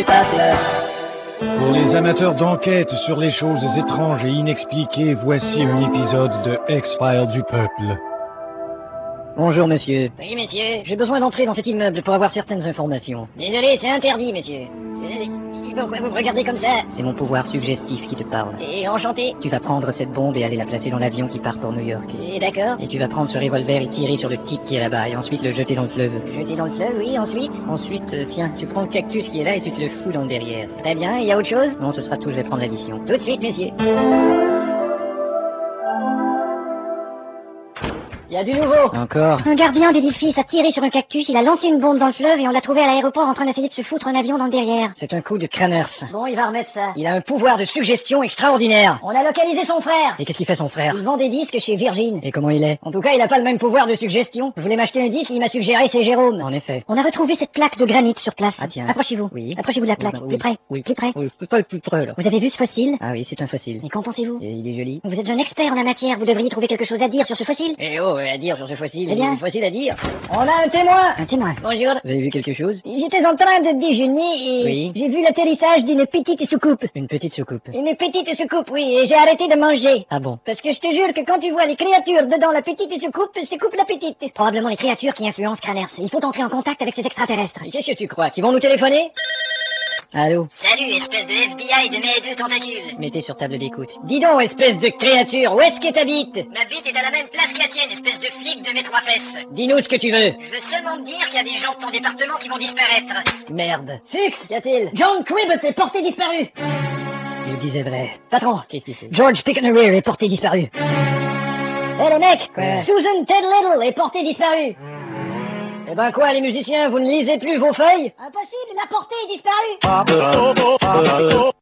passe là? Pour les amateurs d'enquête sur les choses étranges et inexpliquées, voici un épisode de X-Files du peuple. Bonjour, monsieur. Oui, monsieur. J'ai besoin d'entrer dans cet immeuble pour avoir certaines informations. Désolé, c'est interdit, monsieur. Pourquoi vous me regardez comme ça? C'est mon pouvoir suggestif qui te parle. Et enchanté. Tu vas prendre cette bombe et aller la placer dans l'avion qui part pour New York. Et d'accord. Et tu vas prendre ce revolver et tirer sur le type qui est là-bas et ensuite le jeter dans le fleuve. Jeter dans le fleuve, oui, ensuite. Ensuite, tiens, tu prends le cactus qui est là et tu te le fous dans le derrière. Très bien, il y a autre chose? Non, ce sera tout, je vais prendre l'addition. Tout de suite, messieurs. Il y a du nouveau. Encore. Un gardien d'édifice a tiré sur un cactus, il a lancé une bombe dans le fleuve et on l'a trouvé à l'aéroport en train d'essayer de se foutre un avion dans le derrière. C'est un coup de Cranners. Bon, il va remettre ça. Il a un pouvoir de suggestion extraordinaire. On a localisé son frère. Et qu'est-ce qu'il fait son frère? Il vend des disques chez Virgin. Et comment il est? En tout cas, il a pas le même pouvoir de suggestion. Je voulais m'acheter un disque, il m'a suggéré c'est Jérôme. En effet. On a retrouvé cette plaque de granit sur place. Ah tiens. Approchez-vous. Oui. Approchez-vous de la plaque. Oui. Plus près. Oui. Plus près. Oui, pas plus près là. Vous avez vu ce fossile? Ah oui, c'est un fossile. Et qu'en pensez-vous? Et il est joli. Vous êtes un expert en la matière, vous devriez trouver quelque chose à dire sur ce fossile. Eh oh, à dire sur ce fossile. Eh bien. Facile à dire. On a un témoin. Un témoin. Bonjour. Vous avez vu quelque chose? J'étais en train de déjeuner et Oui. j'ai vu l'atterrissage d'une petite soucoupe. Une petite soucoupe. Une petite soucoupe, oui, et j'ai arrêté de manger. Ah bon? Parce que je te jure que quand tu vois les créatures dedans la petite soucoupe, se coupe l'appétit. Probablement les créatures qui influencent Cranners. Il faut entrer en contact avec ces extraterrestres. Qu'est-ce que tu crois? Qu'ils vont nous téléphoner? Allô? Salut, espèce de FBI de mes deux tentacules. Mettez sur table d'écoute. Dis donc, espèce de créature, où est-ce que t'habites? Ma bite est à la même place que la tienne, espèce de flic de mes trois fesses. Dis-nous ce que tu veux. Je veux seulement te dire qu'il y a des gens de ton département qui vont disparaître. Merde. Fix, qu'y a-t-il? John Quibbett est porté disparu. Il disait vrai. Patron, Qu'est-ce qu'il fait? George Pickens est porté disparu. Hé les mecs, Quoi? Susan Ted Little est portée disparue. Eh ben quoi, les musiciens, vous ne lisez plus vos feuilles? Impossible, la portée est disparue.